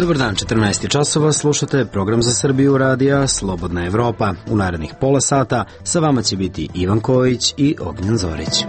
Dobar dan, 14 časova, slušate program za Srbiju radija Slobodna Evropa. U narednih pola sata sa vama će biti Ivan Kojić i Ognjen Zorić.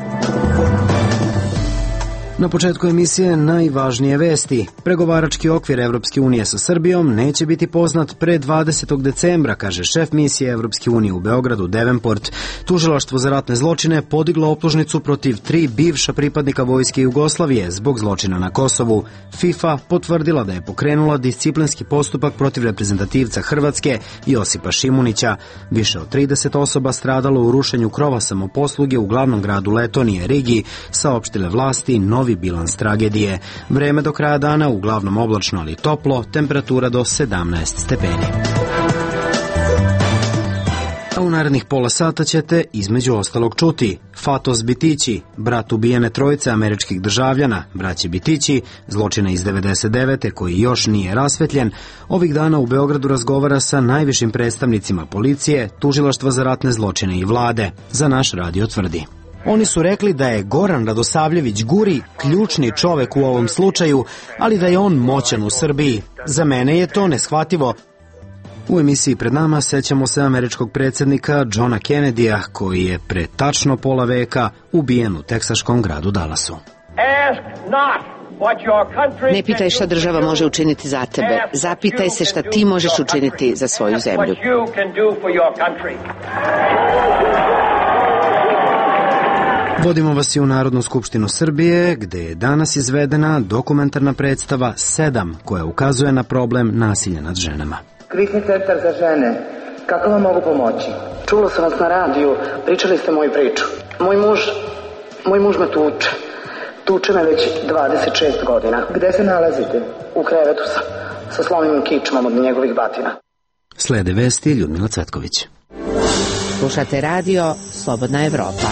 Na početku emisije najvažnije vesti. Pregovarački okvir Evropske unije sa Srbijom neće biti poznat pre 20. decembra, kaže šef misije Evropske unije u Beogradu Davenport. Tužilaštvo za ratne zločine podiglo optužnicu protiv 3 bivša pripadnika vojske Jugoslavije zbog zločina na Kosovu. FIFA potvrdila da je pokrenula disciplinski postupak protiv reprezentativca Hrvatske Josipa Šimunića. Više od 30 osoba stradalo u rušenju krova samoposluge u glavnom gradu Letonije, Rigi, saopštile vlasti novi bilans tragedije. Vreme do kraja dana uglavnom oblačno, ali toplo, temperatura do 17 stepeni. A u narednih pola sata ćete između ostalog čuti Fatos Bitići, brat ubijene trojice američkih državljana, braći Bitići, zločina iz 99. koji još nije rasvetljen, ovih dana u Beogradu razgovara sa najvišim predstavnicima policije, tužilaštva za ratne zločine i vlade. Za naš radio tvrdi: oni su rekli da je Goran Radosavljević Guri ključni čovek u ovom slučaju, ali da je on moćan u Srbiji. Za mene je to neshvativo. U emisiji pred nama sećamo se američkog predsjednika Johna Kennedya, koji je pre tačno pola veka ubijen u teksaškom gradu Dallasu. Ne pitaj šta država može učiniti za tebe, zapitaj se šta ti možeš učiniti za svoju zemlju. Vodimo vas i u Narodnu skupštinu Srbije, gde je danas izvedena dokumentarna predstava 7, koja ukazuje na problem nasilja nad ženama. Krizni centar za žene, kako vam mogu pomoći? Čula sam vas na radiju, pričali ste moju priču. Moj muž me tuče. Tuče me već 26 godina. Gde se nalazite? U krevetu sam, sa slomim kičmom od njegovih batina. Slede vesti Ljudmila Cvetković. Slušate radio Slobodna Evropa.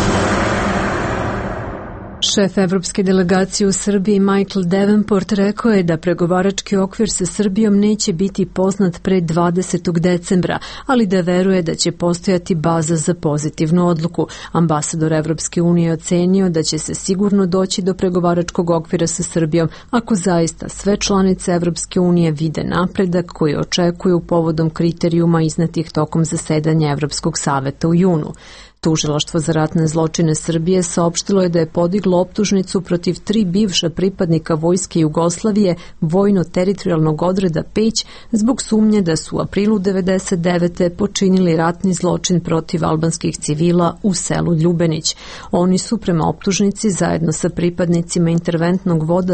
Šef evropske delegacije u Srbiji Michael Davenport rekao je da pregovarački okvir sa Srbijom neće biti poznat pre 20. decembra, ali da veruje da će postojati baza za pozitivnu odluku. Ambasador Evropske unije ocenio da će se sigurno doći do pregovaračkog okvira sa Srbijom ako zaista sve članice Evropske unije vide napredak koji očekuju povodom kriterijuma iznetih tokom zasedanja Evropskog saveta u junu. Tužilaštvo za ratne zločine Srbije saopštilo je da je podiglo optužnicu protiv 3 bivša pripadnika vojske Jugoslavije vojno-teritorijalnog odreda Peć zbog sumnje da su u aprilu 1999. počinili ratni zločin protiv albanskih civila u selu Ljubenić. Oni su prema optužnici zajedno sa pripadnicima interventnog voda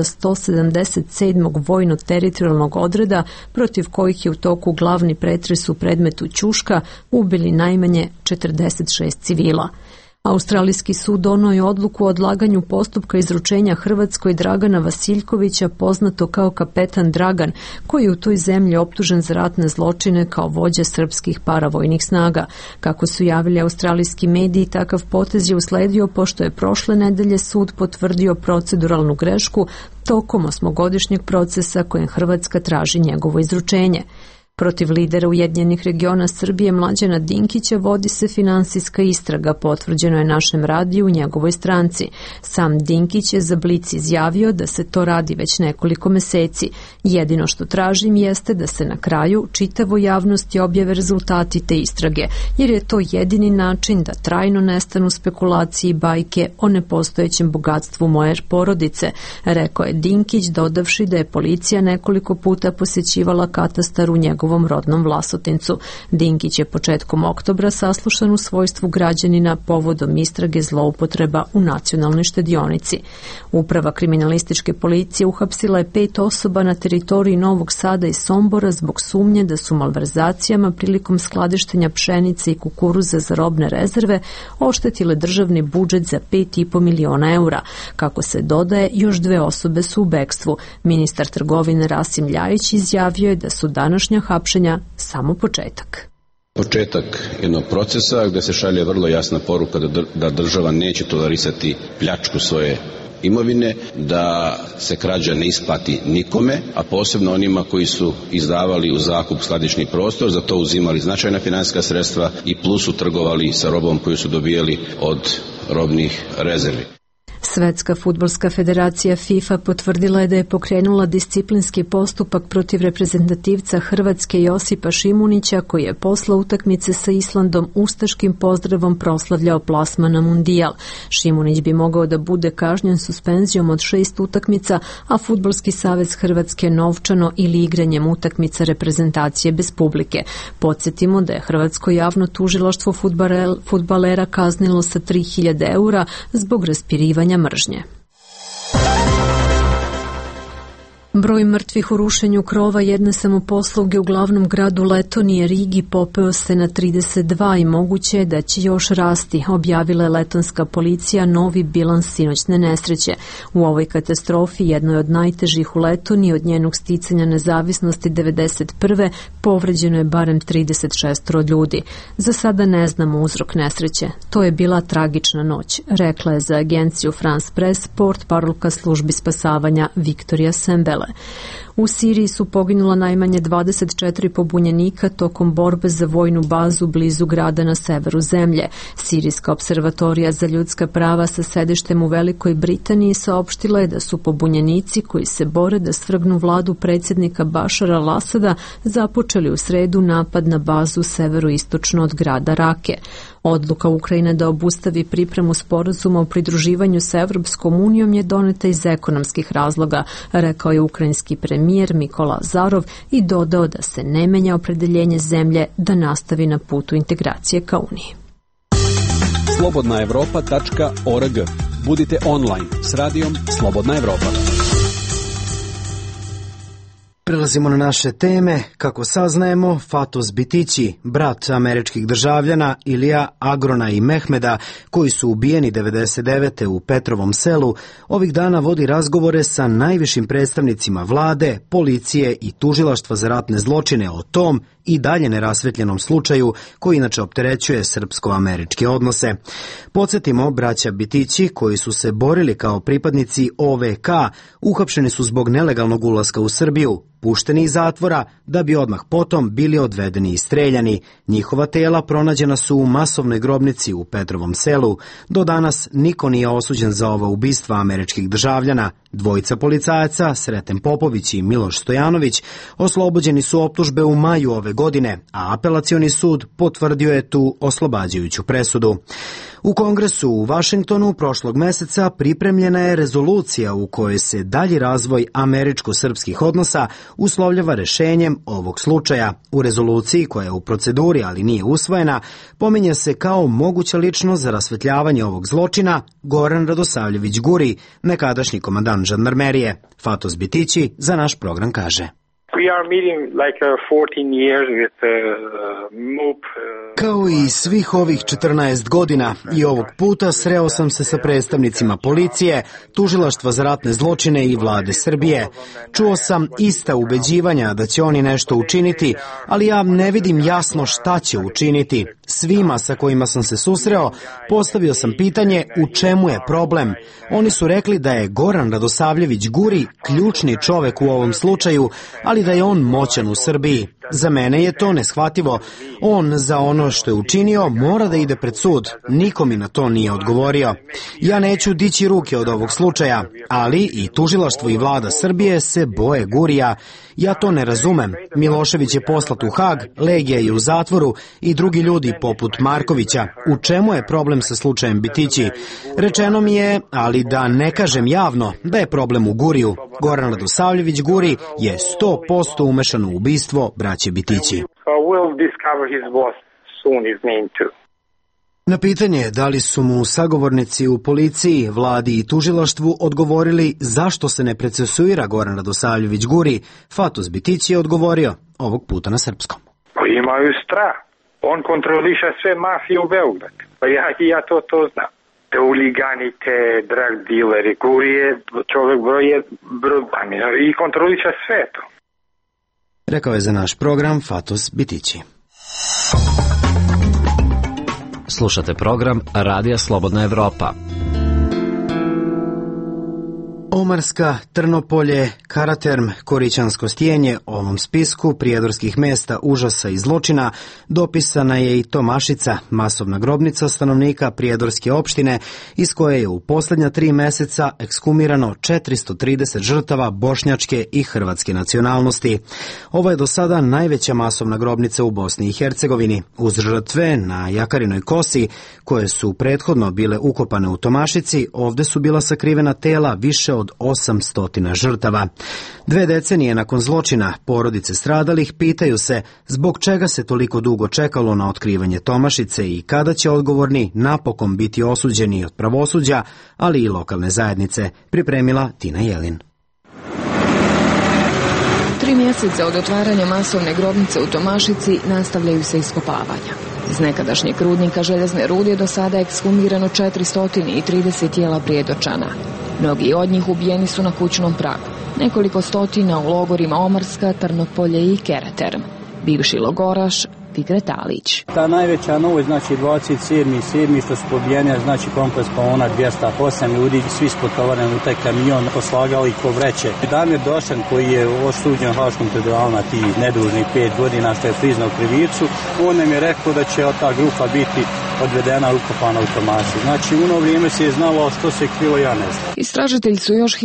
177. vojno-teritorijalnog odreda, protiv kojih je u toku glavni pretres u predmetu Ćuška, ubili najmanje 46 civila. Australijski sud doneo je odluku o odlaganju postupka izručenja Hrvatskoj Dragana Vasiljkovića, poznato kao kapetan Dragan, koji je u toj zemlji optužen za ratne zločine kao vođa srpskih paravojnih snaga. Kako su javili australijski mediji, takav potez je usledio pošto je prošle nedelje sud potvrdio proceduralnu grešku tokom 8-godišnjeg procesa kojem Hrvatska traži njegovo izručenje. Protiv lidera Ujedinjenih regiona Srbije Mlađana Dinkića vodi se finansijska istraga, potvrđeno je našem radiju u njegovoj stranci. Sam Dinkić je za Blic izjavio da se to radi već nekoliko meseci. Jedino što tražim jeste da se na kraju čitavoj javnosti objave rezultati te istrage, jer je to jedini način da trajno nestanu spekulacije i bajke o nepostojećem bogatstvu moje porodice, rekao je Dinkić, dodavši da je policija nekoliko puta posjećivala katastar u njegovom rodnom Vlasotincu. Dinkić je početkom oktobra saslušan u svojstvu građanina povodom istrage zloupotreba u nacionalnoj štedionici. Uprava kriminalističke policije uhapsila je 5 osoba na teritoriji Novog Sada i Sombora zbog sumnje da su malverzacijama prilikom skladištenja pšenice i kukuruza za robne rezerve oštetile državni budžet za 5,5 miliona eura. Kako se dodaje, još 2 osobe su u bekstvu. Ministar trgovine Rasim Ljajić izjavio je da su današnja hapšenja samo početak. Početak jednog procesa gde se šalje vrlo jasna poruka da država neće tolerisati pljačku svoje imovine, da se krađa ne isplati nikome, a posebno onima koji su izdavali u zakup skladišni prostor, za to uzimali značajna finansijska sredstva i plus su trgovali sa robom koju su dobijali od robnih rezervi. Svetska fudbalska federacija FIFA potvrdila je da je pokrenula disciplinski postupak protiv reprezentativca Hrvatske Josipa Šimunića, koji je posle utakmice sa Islandom ustaškim pozdravom proslavljao plasman na Mundijal. Šimunić bi mogao da bude kažnjen suspenzijom od 6 utakmica, a Fudbalski savez Hrvatske novčano ili igranjem utakmica reprezentacije bez publike. Podsjetimo da je Hrvatsko javno tužilaštvo fudbalera kaznilo sa 3.000 eura zbog raspirivanja mržnje. Broj mrtvih u rušenju krova jedne samoposluge u glavnom gradu Letonije, Rigi, popeo se na 32 i moguće je da će još rasti, objavila je letonska policija novi bilans sinoćne nesreće. U ovoj katastrofi, jednoj od najtežih u Letoniji od njenog sticanja nezavisnosti 1991. povređeno je barem 36 ljudi. Za sada ne znamo uzrok nesreće. To je bila tragična noć, rekla je za agenciju France Press portparolka službi spasavanja Viktorija Sembele. U Siriji su poginula najmanje 24 pobunjenika tokom borbe za vojnu bazu blizu grada na severu zemlje. Sirijska observatorija za ljudska prava sa sedištem u Velikoj Britaniji saopštila je da su pobunjenici koji se bore da svrgnu vladu predsjednika Bašara al-Asada započeli u sredu napad na bazu severoistočno od grada Rake. Odluka Ukrajine da obustavi pripremu sporazuma o pridruživanju sa Evropskom unijom je doneta iz ekonomskih razloga, rekao je ukrajinski premijer Mikola Azarov i dodao da se ne menja opredeljenje zemlje da nastavi na putu integracije ka Uniji. Slobodnaevropa.org. Budite online s radijom Slobodna Evropa. Prelazimo na naše teme. Kako saznajemo, Fatos Bitići, brat američkih državljana Ilija, Agrona i Mehmeda, koji su ubijeni 1999. u Petrovom selu, ovih dana vodi razgovore sa najvišim predstavnicima vlade, policije i tužilaštva za ratne zločine o tom i dalje nerasvetljenom slučaju koji inače opterećuje srpsko-američke odnose. Podsjetimo, braća Bitići, koji su se borili kao pripadnici OVK, uhapšeni su zbog nelegalnog ulaska u Srbiju, pušteni iz zatvora da bi odmah potom bili odvedeni i streljani. Njihova tela pronađena su u masovnoj grobnici u Petrovom selu. Do danas niko nije osuđen za ova ubistva američkih državljana. Dvojica policajaca, Sreten Popović i Miloš Stojanović, oslobođeni su optužbe u maju ove godine, a apelacioni sud potvrdio je tu oslobađajuću presudu. U Kongresu u Vašingtonu prošlog meseca pripremljena je rezolucija u kojoj se dalji razvoj američko-srpskih odnosa uslovljava rešenjem ovog slučaja. U rezoluciji, koja je u proceduri, ali nije usvojena, pominje se kao moguća ličnost za rasvetljavanje ovog zločina Goran Radosavljević Guri, nekadašnji komandant žandarmerije. Fatos Bitići za naš program kaže: We are meeting like 14 years with MUP. Kao i svih ovih 14 godina i ovog puta sreo sam se sa predstavnicima policije, tužilaštva za ratne zločine i vlade Srbije. Čuo sam ista ubeđivanja da će oni nešto učiniti, ali ja ne vidim jasno šta će učiniti. Svima sa kojima sam se susreo postavio sam pitanje u čemu je problem. Oni su rekli da je Goran Radosavljević Guri ključni čovek u ovom slučaju, ali da je on moćan u Srbiji. Za mene je to neshvativo. On za ono što je učinio mora da ide pred sud. Niko mi na to nije odgovorio. Ja neću dići ruke od ovog slučaja, ali i tužilaštvo i vlada Srbije se boje Gurija. Ja to ne razumem. Milošević je poslat u Hag, Legija je u zatvoru i drugi ljudi poput Markovića. U čemu je problem sa slučajem Bitići? Rečeno mi je, ali da ne kažem javno, da je problem u Guriju. Goran Radosavljević Guri je 100% umešan u ubistvo braće Bitići. Na pitanje da li su mu sagovornici u policiji, vladi i tužilaštvu odgovorili zašto se ne procesuira Goran Radosavljević Guri, Fatos Bitići je odgovorio, ovog puta na srpskom. Imaju strah. On kontroliše sve mafije u Beograd. Pa ja to znam. Te huligani, te drug dealeri, Guri je čovjek i kontroliše sve to. Rekao je za naš program Fatos Bitići. Slušate program Radija Slobodna Evropa. Omarska, Trnopolje, Karaterm, Korićansko Stjenje, ovom spisku prijedorskih mesta užasa i zločina dopisana je i Tomašica, masovna grobnica stanovnika prijedorske opštine iz koje je u posljednja 3 meseca ekshumirano 430 žrtava bošnjačke i hrvatske nacionalnosti. Ovo je do sada najveća masovna grobnica u Bosni i Hercegovini. Uz žrtve na Jakarinoj kosi, koje su prethodno bile ukopane u Tomašici, ovdje su bila sakrivena tela više od 800 žrtava. 2 decenije nakon zločina, porodice stradalih pitaju se zbog čega se toliko dugo čekalo na otkrivanje Tomašice i kada će odgovorni napokon biti osuđeni od pravosuđa, ali i lokalne zajednice, pripremila Tina Jelin. 3 mjeseca od otvaranja masovne grobnice u Tomašici nastavljaju se iskopavanja. Iz nekadašnjeg rudnika željezne rude do sada je ekshumirano 430 tijela Prijedorčana. Mnogi od njih ubijeni su na kućnom pragu. Nekoliko stotina u logorima Omarska, Trnopolje i Karaterm. Bivši logoraš Vigre Talić. Ta najveća novost, znači 27.7. što su pobijeni, znači kompleks Paona 208 ljudi, svi spotovareni u taj kamion, poslagali ko vreće. Damir Došan, koji je osuđen Haškom tribunalu na tih nedužnih 5 godina što je priznao krivicu, on nam je rekao da će ta grupa biti odvedena i ukopana u Tomaši. Znači u ono vrijeme se je znalo što se krilo, ja ne znam. Istražitelji su još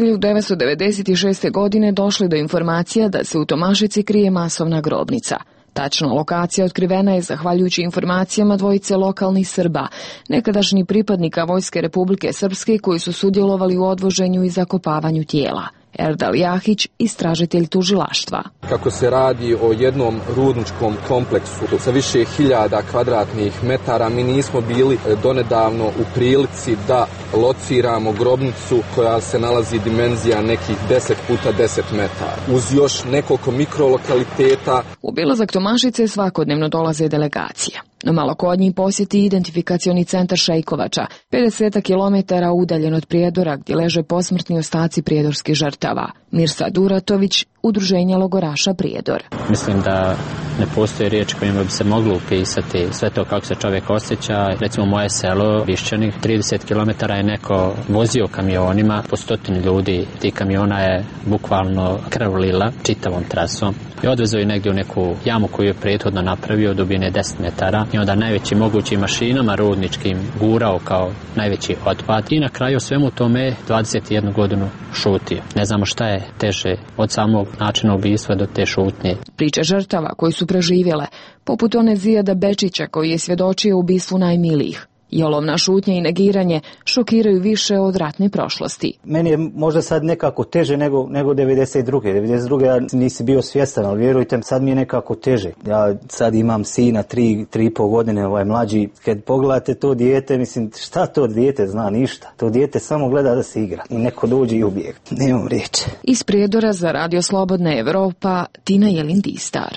1996. godine došli do informacija da se u Tomašici krije masovna grobnica. Tačna lokacija otkrivena je zahvaljujući informacijama dvojice lokalnih Srba, nekadašnjih pripadnika Vojske Republike Srpske koji su sudjelovali u odvoženju i zakopavanju tijela. Erdal Jahić, istražitelj tužilaštva. Kako se radi o jednom rudničkom kompleksu sa više hiljada kvadratnih metara, mi nismo bili donedavno u prilici da lociramo grobnicu koja se nalazi dimenzija nekih 10 puta 10 metara. Uz još nekoliko mikrolokaliteta. U obilazak Tomašice svakodnevno dolaze delegacije. No malo kod njih posjeti identifikacioni centar Šejkovača, 50 km udaljen od Prijedora gdje leže posmrtni ostaci prijedorskih žrtava. Mirsad Uratović, Udruženja logoraša Prijedor. Mislim da ne postoji riječ kojima bi se moglo upisati sve to kako se čovjek osjeća. Recimo moje selo, Bišćani, 30 km je neko vozio kamionima, po 100 ljudi. Ti kamiona je bukvalno krv lila čitavom trasom. I odvezao je negdje u neku jamu koju je prethodno napravio, dubine 10 metara. I onda najvećim mogućim mašinama rudničkim gurao kao najveći otpad. I na kraju svemu tome 21 godinu šutio. Ne znamo šta je teže od samog načina ubistva do te šutnje. Priče žrtava koji su preživjele, poput one Zijada Bečića koji je svjedočio ubistvu najmilijih. Jolovna šutnja i negiranje šokiraju više od ratne prošlosti. Meni je možda sad nekako teže nego 92. 92. ja nisi bio svjestan, ali vjerujte, sad mi je nekako teže. Ja sad imam sina 3,5 godine, mlađi. Kad pogledate to dijete, mislim, šta to dijete zna? Ništa. To dijete samo gleda da se igra i neko dođe i ubije. Nemam riječi. Iz Prijedora za Radio Slobodna Evropa, Tina Jelin Distar.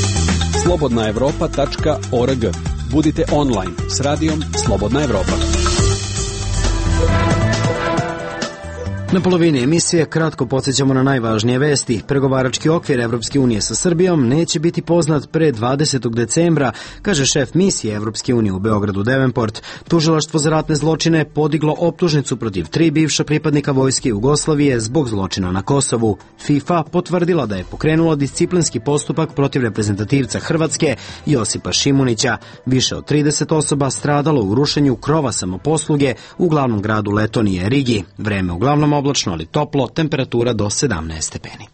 slobodnaevropa.org. Budite online s radijom Slobodna Evropa. Na polovini emisije kratko podsjećamo na najvažnije vesti. Pregovarački okvir Evropske unije sa Srbijom neće biti poznat pre 20. decembra, kaže šef misije Evropske unije u Beogradu Davenport. Tužilaštvo za ratne zločine podiglo optužnicu protiv 3 bivša pripadnika vojske Jugoslavije zbog zločina na Kosovu. FIFA potvrdila da je pokrenula disciplinski postupak protiv reprezentativca Hrvatske Josipa Šimunića. Više od 30 osoba stradalo u rušenju krova samoposluge u glavnom gradu Letonije, Rigi. Vreme uglavnom oblačno, ali toplo, temperatura do 17 stepeni.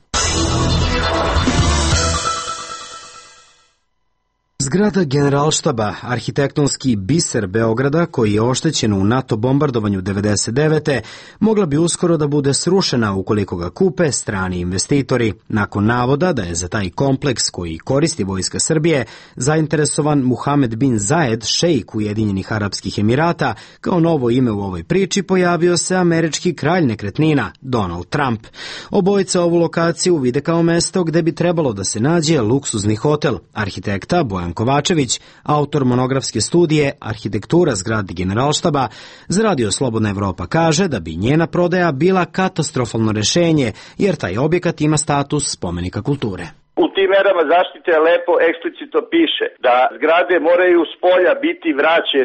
Zgrada Generalštaba, arhitektonski biser Beograda, koji je oštećen u NATO bombardovanju 99. mogla bi uskoro da bude srušena ukoliko ga kupe strani investitori. Nakon navoda da je za taj kompleks koji koristi Vojska Srbije zainteresovan Muhamed bin Zayed, šejk Ujedinjenih Arapskih Emirata, kao novo ime u ovoj priči pojavio se američki kralj nekretnina, Donald Trump. Obojica ovu lokaciju vide kao mesto gde bi trebalo da se nađe luksuzni hotel. Arhitekta Bojan Kovačević, autor monografske studije Arhitektura zgrade Generalštaba, za Radio Slobodna Evropa kaže da bi njena prodaja bila katastrofalno rešenje, jer taj objekat ima status spomenika kulture. U tim merama zaštite lepo eksplicitno piše da zgrade moraju s polja biti vraćene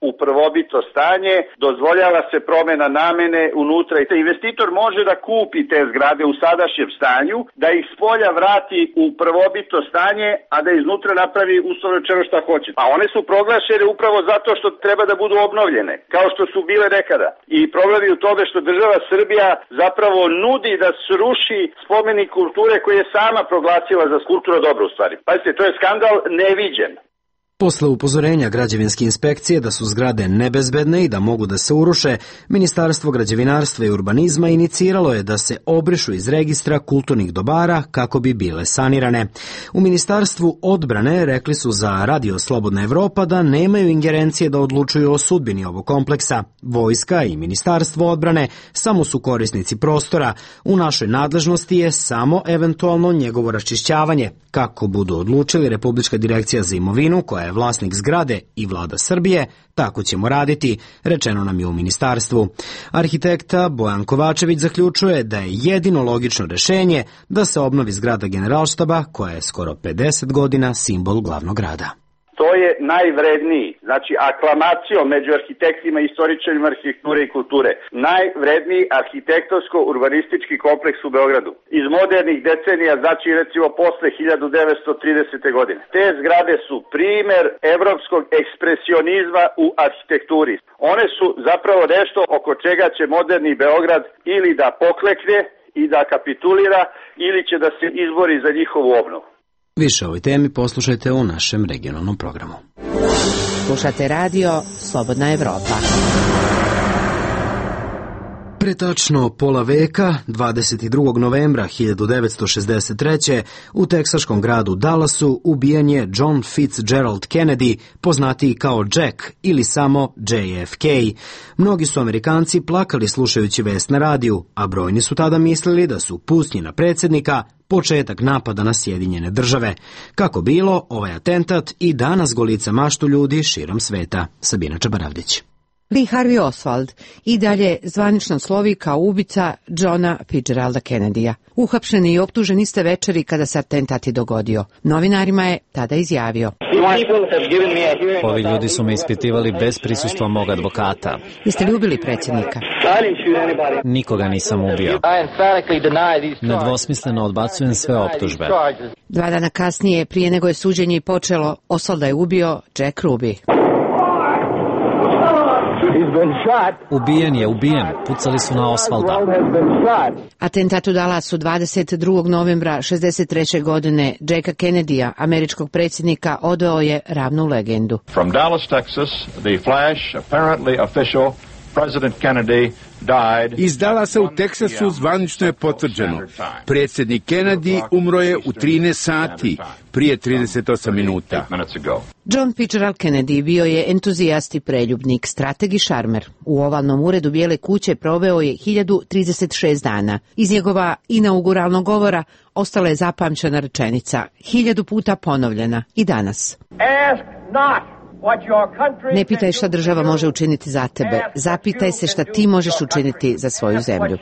u prvobito stanje, dozvoljava se promjena namene unutra i investitor može da kupi te zgrade u sadašnjem stanju, da ih s polja vrati u prvobito stanje, a da iznutra napravi uslovno rečeno šta hoće. A one su proglašene upravo zato što treba da budu obnovljene, kao što su bile nekada. I problem je u tome što država Srbija zapravo nudi da sruši spomenik kulture koji je sama proglasila za kulturno dobro u stvari. Pazite, to je skandal neviđen. Posle upozorenja građevinske inspekcije da su zgrade nebezbedne i da mogu da se uruše, Ministarstvo građevinarstva i urbanizma iniciralo je da se obrišu iz registra kulturnih dobara kako bi bile sanirane. U Ministarstvu odbrane rekli su za Radio Slobodna Evropa da nemaju ingerencije da odlučuju o sudbini ovog kompleksa. Vojska i Ministarstvo odbrane samo su korisnici prostora. U našoj nadležnosti je samo eventualno njegovo raščišćavanje. Kako budu odlučili Republička direkcija za imovinu, koja je vlasnik zgrade, i Vlada Srbije, tako ćemo raditi, rečeno nam je u ministarstvu. Arhitekta Bojan Kovačević zaključuje da je jedino logično rešenje da se obnovi zgrada Generalštaba, koja je skoro 50 godina simbol glavnog grada. To je najvredniji, znači aklamacijom među arhitektima i istoričarima arhitekture i kulture, najvredniji arhitektonsko-urbanistički kompleks u Beogradu. Iz modernih decenija, znači recimo posle 1930. godine. Te zgrade su primer evropskog ekspresionizma u arhitekturi. One su zapravo nešto oko čega će moderni Beograd ili da poklekne i da kapitulira, ili će da se izbori za njihovu obnovu. Više o ovoj temi poslušajte u našem regionalnom programu. Slušate radio Slobodna Evropa. Pre tačno pola veka, 22. novembra 1963. u teksaškom gradu Dallasu ubijen je John Fitzgerald Kennedy, poznatiji kao Jack ili samo JFK. Mnogi su Amerikanci plakali slušajući vest na radiju, a brojni su tada mislili da su pusnji na predsjednika početak napada na Sjedinjene države. Kako bilo, ovaj atentat i danas golica maštu ljudi širom sveta. Sabina Čabaravdić. Lee Harvey Oswald i dalje zvanično slovi kao ubica Johna Fitzgeralda Kennedya. Uhapšen i optužen iste večeri kada se atentat i dogodio. Novinarima je tada izjavio: Ovi ljudi su me ispitivali bez prisustva mog advokata. Jeste li ubili predsjednika? Nikoga nisam ubio. Nedvosmisleno odbacujem sve optužbe. 2 dana kasnije, prije nego je suđenje počelo, Oswalda je ubio Jack Ruby. Ubijen je, pucali su na Osvalda. Atentat u Dallasu 22. novembra 63. godine Jacka Kennedya, američkog predsjednika, odveo je ravnu legendu. From Dallas, Texas, the flash, apparently official, President Kennedy died. Iz Dallasa u Teksasu zvanično je potvrđeno. Predsjednik Kennedy umro je u 13 sati, prije 38 minuta. John Fitzgerald Kennedy bio je entuzijast i preljubnik, strateg i šarmer. U ovalnom uredu Bijele kuće proveo je 1036 dana. Iz njegova inauguralnog govora ostala je zapamćena rečenica, 1000 puta ponovljena i danas. Ask not. Ne pitaj šta država može učiniti za tebe, zapitaj se šta ti možeš učiniti za svoju zemlju.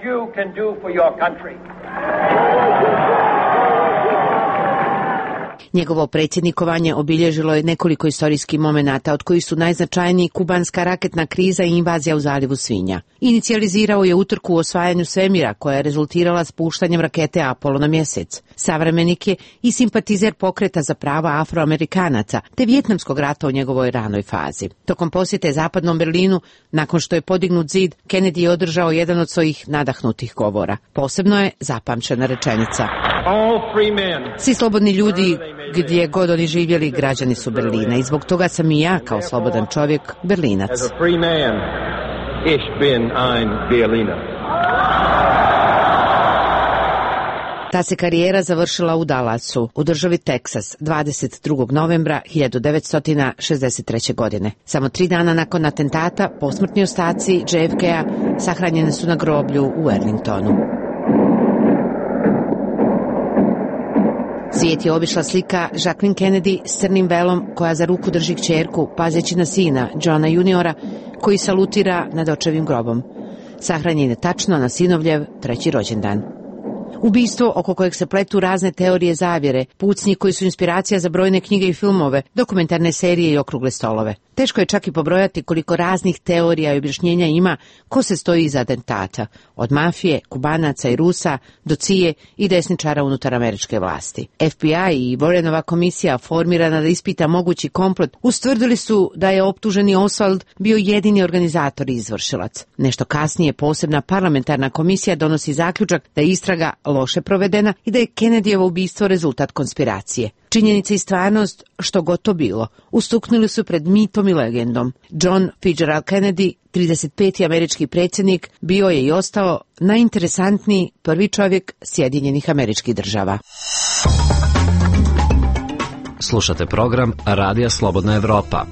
Njegovo predsjednikovanje obilježilo je nekoliko istorijskih momenata, od kojih su najznačajniji kubanska raketna kriza i invazija u zalivu Svinja. Inicijalizirao je utrku u osvajanju svemira, koja je rezultirala spuštanjem rakete Apollo na mjesec. Savremenik je i simpatizer pokreta za prava Afroamerikanaca, te Vijetnamskog rata u njegovoj ranoj fazi. Tokom posjete zapadnom Berlinu, nakon što je podignut zid, Kennedy je održao jedan od svojih nadahnutih govora. Posebno je zapamćena rečenica: svi slobodni ljudi, gdje god oni živjeli, građani su Berlina, i zbog toga sam i ja, kao slobodan čovjek, Berlinac. Ta se karijera završila u Dallasu, u državi Teksas, 22. novembra 1963. godine. Samo 3 dana nakon atentata, posmrtni ostaci JFK-a sahranjene su na groblju u Arlingtonu. Svijet je obišla slika Jacqueline Kennedy s crnim velom, koja za ruku drži kćerku, pazeći na sina, Johna juniora, koji salutira nad očevim grobom. Sahranjen je tačno na sinovljev 3. rođendan. Ubistvo oko kojeg se pletu razne teorije zavjere, pucnji koji su inspiracija za brojne knjige i filmove, dokumentarne serije i okrugle stolove. Teško je čak i pobrojati koliko raznih teorija i objašnjenja ima ko se stoji iza atentata, od mafije, Kubanaca i Rusa do CIA i desničara unutar američke vlasti. FBI i Warrenova komisija, formirana da ispita mogući komplot, ustvrdili su da je optuženi Oswald bio jedini organizator i izvršilac. Nešto kasnije posebna parlamentarna komisija donosi zaključak da je istraga loše provedena i da je Kennedyjevo ubistvo rezultat konspiracije. Činjenica i stvarnost, što god to bilo, ustuknuli su pred mitom i legendom. John Fitzgerald Kennedy, 35. američki predsjednik, bio je i ostao najinteresantniji prvi čovjek Sjedinjenih Američkih Država. Slušate program Radija Slobodna Evropa.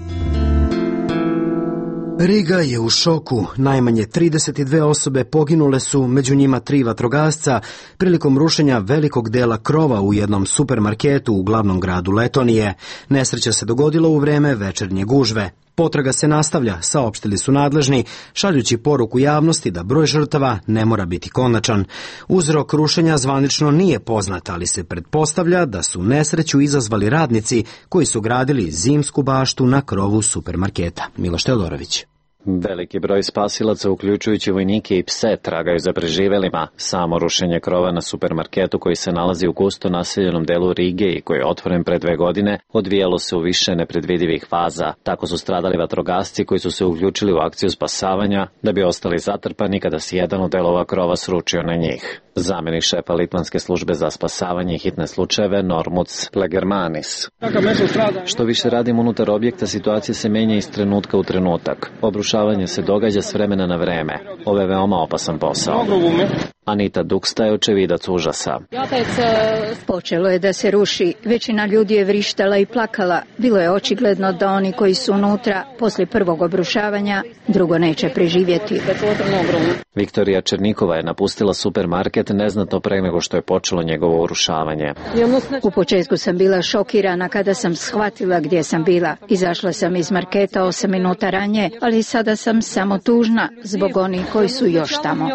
Riga je u šoku. Najmanje 32 osobe poginule su, među njima 3 vatrogasca, prilikom rušenja velikog dela krova u jednom supermarketu u glavnom gradu Letonije. Nesreća se dogodila u vreme večernje gužve. Potraga se nastavlja, saopštili su nadležni, šaljući poruku javnosti da broj žrtava ne mora biti konačan. Uzrok rušenja zvanično nije poznat, ali se pretpostavlja da su nesreću izazvali radnici koji su gradili zimsku baštu na krovu supermarketa. Miloš Teodorović. Veliki broj spasilaca, uključujući vojnike i pse, tragaju za preživelima. Samo rušenje krova na supermarketu koji se nalazi u gusto naseljenom delu Rige i koji je otvoren pre 2 godine, odvijalo se u više nepredvidivih faza. Tako su stradali vatrogasci koji su se uključili u akciju spasavanja da bi ostali zatrpani kada se jedan od delova krova sručio na njih. Zamenik šefa Litvanske službe za spasavanje i hitne slučajeve Normuts Plegermanis. Što više radimo unutar objekta, situacija se menja iz trenutka u trenutak. Obrušavanje se događa s vremena na vreme. Ovo je veoma opasan posao. Anita Duksta je očevidac užasa. Počelo je da se ruši. Većina ljudi je vrištala i plakala. Bilo je očigledno da oni koji su unutra poslije prvog obrušavanja drugo neće preživjeti. Viktorija Černikova je napustila supermarket neznatno pre nego što je počelo njegovo urušavanje. U početku sam bila šokirana kada sam shvatila gdje sam bila. Izašla sam iz marketa 8 minuta ranije, ali sada sam samo tužna zbog onih koji su još tamo.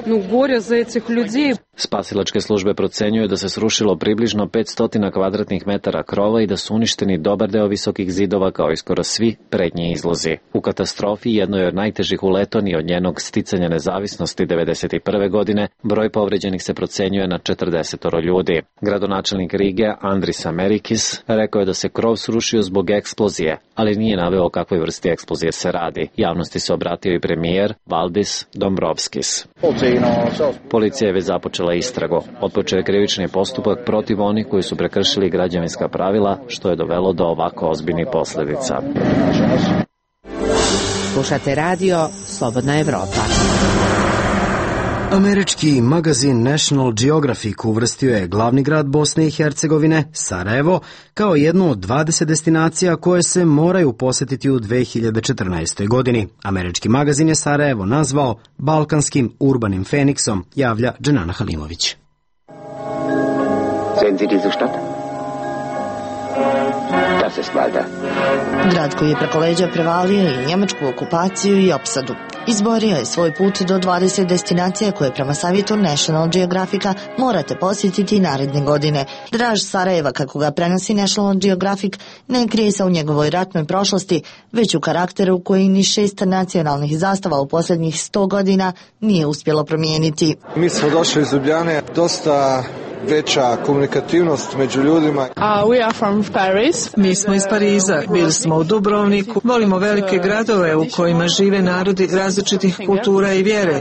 Spasilačke službe procenjuju da se srušilo približno 500 kvadratnih metara krova i da su uništeni dobar deo visokih zidova kao i skoro svi prednji izlozi. U katastrofi, jednoj od najtežih u Letoniji od njenog sticanja nezavisnosti 1991. godine, broj povređenih se procenjuje na 40 ljudi. Gradonačelnik Rige, Andris Amerikis, rekao je da se krov srušio zbog eksplozije, ali nije naveo o kakvoj vrsti eksplozije se radi. Javnosti se obratio i premijer Valdis Dombrovskis. Policija je već započela istragu. Otpočeo je krivični postupak protiv onih koji su prekršili građevinska pravila, što je dovelo do ovako ozbiljnih posljedica. Slušate radio Slobodna Evropa. Američki magazin National Geographic uvrstio je glavni grad Bosne i Hercegovine, Sarajevo, kao jednu od 20 destinacija koje se moraju posjetiti u 2014. godini. Američki magazin je Sarajevo nazvao balkanskim urbanim feniksom, javlja Dženana Halimović. Grad koji je preko leđa prevalio i njemačku okupaciju i opsadu. Izborio je svoj put do 20 destinacija koje prema savjetu National Geographica morate posjetiti naredne godine. Draž Sarajeva, kako ga prenosi National Geographic, ne krije se u njegovoj ratnoj prošlosti, već u karakteru koji ni 6 nacionalnih zastava u posljednjih 100 godina nije uspjelo promijeniti. Mi smo došli iz Ljubljane, dosta veća komunikativnost među ljudima. We are from Paris. Mi smo iz Pariza, bili smo u Dubrovniku. Volimo velike gradove u kojima žive narodi različitih kultura i vjere.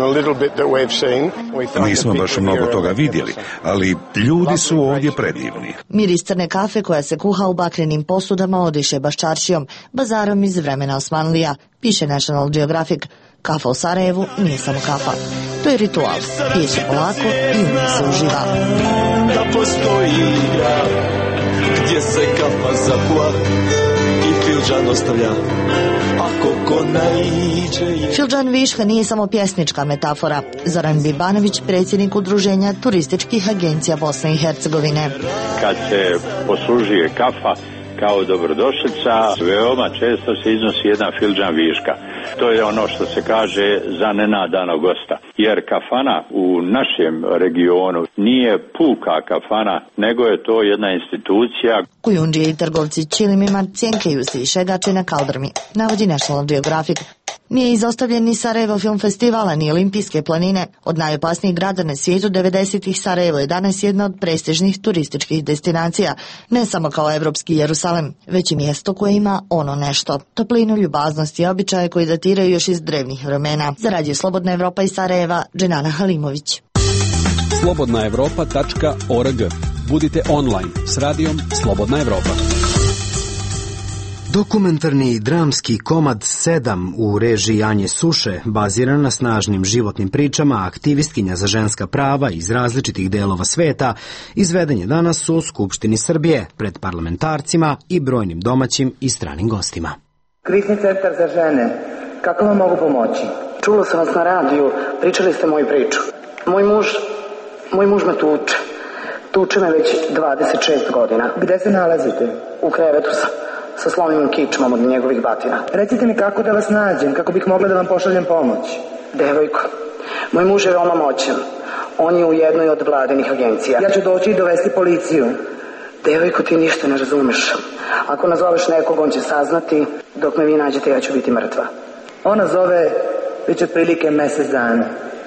Nismo baš mnogo toga vidjeli, ali ljudi su ovdje predivni. Miris crne kafe koja se kuha u bakrenim posudama odiše baščaršijom, bazarom iz vremena Osmanlija, piše National Geographic. Kafa u Sarajevu nije samo kafa. To je ritual. Pije se polako i uvijek se uživa. Da postoji igra gdje se kafa zapla i Filđan ostavlja. Ako ko naiđe... Filđan Viška nije samo pjesnička metafora. Zoran Bibanović, predsjednik udruženja turističkih agencija Bosne i Hercegovine. Kad se poslužuje kafa, kao dobrodošlica. Veoma često se iznosi jedan fildžan viška. To je ono što se kaže za nenadanog gosta. Jer kafana u našem regionu nije puka kafana, nego je to jedna institucija. Kujundžije i trgovci čilimima cjenkeju se i šegače na kaldrmi, navodi National Geographic. Nije izostavljen ni Sarajevo film festivala, ni Olimpijske planine. Od najopasnijih grada na svijetu 90-ih Sarajevo je danas jedna od prestižnih turističkih destinacija. Ne samo kao evropski Jerusalem, već i mjesto koje ima ono nešto. Toplinu, ljubaznost i običaje koji datiraju još iz drevnih vremena. Za Radio Slobodna Evropa iz Sarajeva, Dženana Halimović. slobodnaevropa.org. Budite online s radijom Slobodna Evropa. Dokumentarni i dramski komad 7 u režiji Anje Suše, baziran na snažnim životnim pričama aktivistkinja za ženska prava iz različitih delova sveta, izveden je danas u Skupštini Srbije pred parlamentarcima i brojnim domaćim i stranim gostima. Krizni centar za žene, kako vam mogu pomoći? Čulo sam vas na radiju, pričali ste moju priču. Moj muž me tuče. Tuče me već 26 godina. Gde se nalazite? U krevetu sam. Sa slomim kičmom od njegovih batina. Recite mi kako da vas nađem, kako bih mogla da vam pošaljem pomoć. Devojko, moj muž je veoma moćan. On je u jednoj od vladinih agencija. Ja ću doći i dovesti policiju. Devojko, ti ništa ne razumeš. Ako nazoveš nekog, on će saznati. Dok me vi nađete, ja ću biti mrtva. Ona zove već otprilike mesec dana.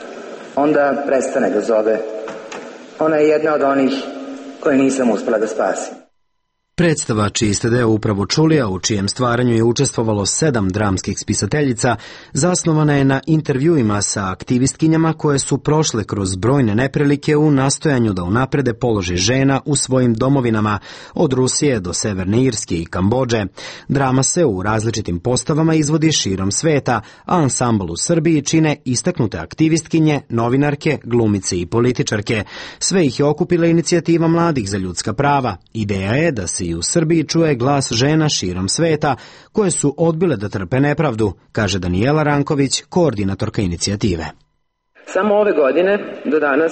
Onda prestane da zove. Ona je jedna od onih koje nisam uspela da spasim. Predstava, čiji ste deo upravo čuli, a u čijem stvaranju je učestvovalo 7 dramskih spisateljica, zasnovana je na intervjuima sa aktivistkinjama koje su prošle kroz brojne neprilike u nastojanju da unaprede položaj žena u svojim domovinama, od Rusije do Severne Irske i Kambodže. Drama se u različitim postavama izvodi širom sveta, a ansambl u Srbiji čine istaknute aktivistkinje, novinarke, glumice i političarke. Sve ih je okupila inicijativa mladih za ljudska prava. Ideja je da se i u Srbiji čuje glas žena širom sveta koje su odbile da trpe nepravdu, kaže Danijela Ranković, koordinatorka inicijative. Samo ove godine, do danas,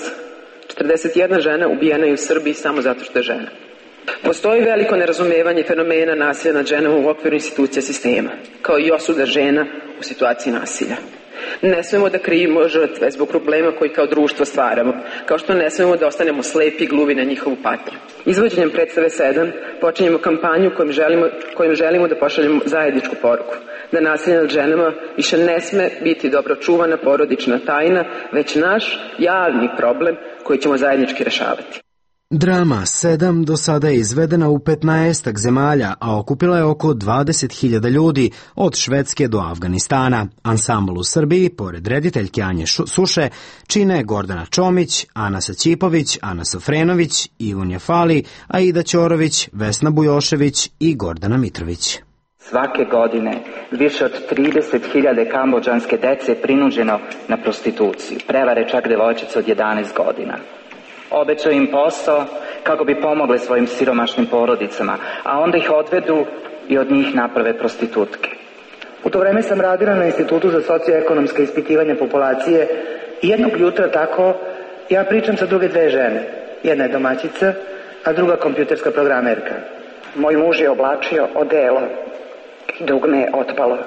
41 žena ubijena je u Srbiji samo zato što je žena. Postoji veliko nerazumevanje fenomena nasilja nad ženama u okviru institucija sistema, kao i osuda žena u situaciji nasilja. Ne smemo da krivimo žrtve zbog problema koji kao društvo stvaramo, kao što ne smemo da ostanemo slepi i gluvi na njihovu patnju. Izvođenjem predstave 7 počinjemo kampanju kojom želimo da pošaljemo zajedničku poruku, da nasilje nad ženama više ne sme biti dobro čuvana porodična tajna, već naš javni problem koji ćemo zajednički rešavati. Drama 7 do sada je izvedena u 15 zemalja, a okupila je oko 20.000 ljudi od Švedske do Afganistana. Ansambl u Srbiji, pored rediteljke Anje Suše, čine Gordana Čomić, Ana Saćipović, Ana Sofrenović, Ivonja Fali, Aida Ćorović, Vesna Bujošević i Gordana Mitrović. Svake godine više od 30.000 kambodžanske dece je prinuđeno na prostituciju, prevare čak devojčice od 11 godina. Obećaju im posao kako bi pomogle svojim siromašnim porodicama, a onda ih odvedu i od njih naprave prostitutke. U to vreme sam radila na Institutu za socioekonomske ispitivanja populacije i jednog jutra tako ja pričam sa druge dve žene. Jedna je domaćica, a druga kompjuterska programerka. Moj muž je oblačio odelo i dugme je otpalo.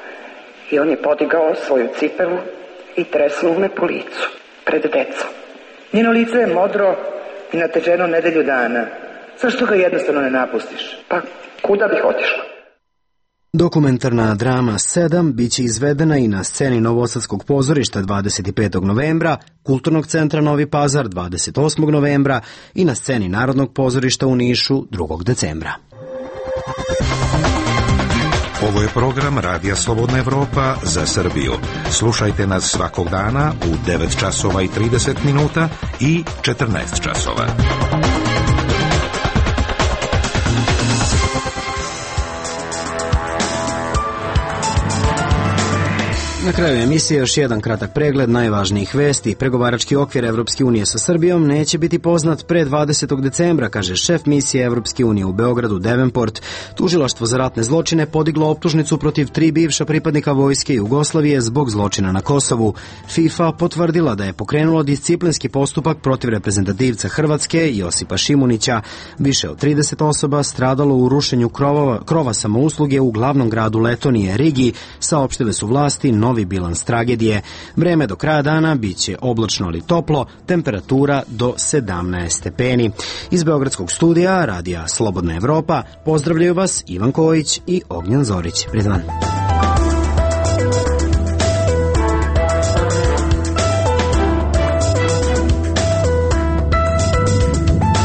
I on je podigao svoju cipelu i tresnuo me po licu pred decom. Njeno lice je modro i nateženo nedelju dana. Zašto ga jednostavno ne napustiš? Pa, kuda bih otišla? Dokumentarna drama 7 biće izvedena i na sceni Novosadskog pozorišta 25. novembra, Kulturnog centra Novi Pazar 28. novembra i na sceni Narodnog pozorišta u Nišu 2. decembra. Ovo je program Radija Slobodna Evropa za Srbiju. Slušajte nas svakog dana u 9 časova i 30 minuta i 14 časova. Na kraju emisije još jedan kratak pregled najvažnijih vesti. Pregovarački okvir Evropske unije sa Srbijom neće biti poznat pre 20. decembra, kaže šef misije Evropske unije u Beogradu Davenport. Tužilaštvo za ratne zločine podiglo optužnicu protiv 3 bivša pripadnika vojske Jugoslavije zbog zločina na Kosovu. FIFA potvrdila da je pokrenulo disciplinski postupak protiv reprezentativca Hrvatske Josipa Šimunića. Više od 30 osoba stradalo u rušenju krova samousluge u glavnom gradu Letonije, Rigi, saopštile su vlasti novi bilans tragedije. Vreme do kraja dana biće oblačno ali toplo, temperatura do 17 stepeni. Iz Beogradskog studija Radija Slobodna Evropa pozdravljaju vas Ivan Kojić i Ognjen Zorić. Prijatno dan.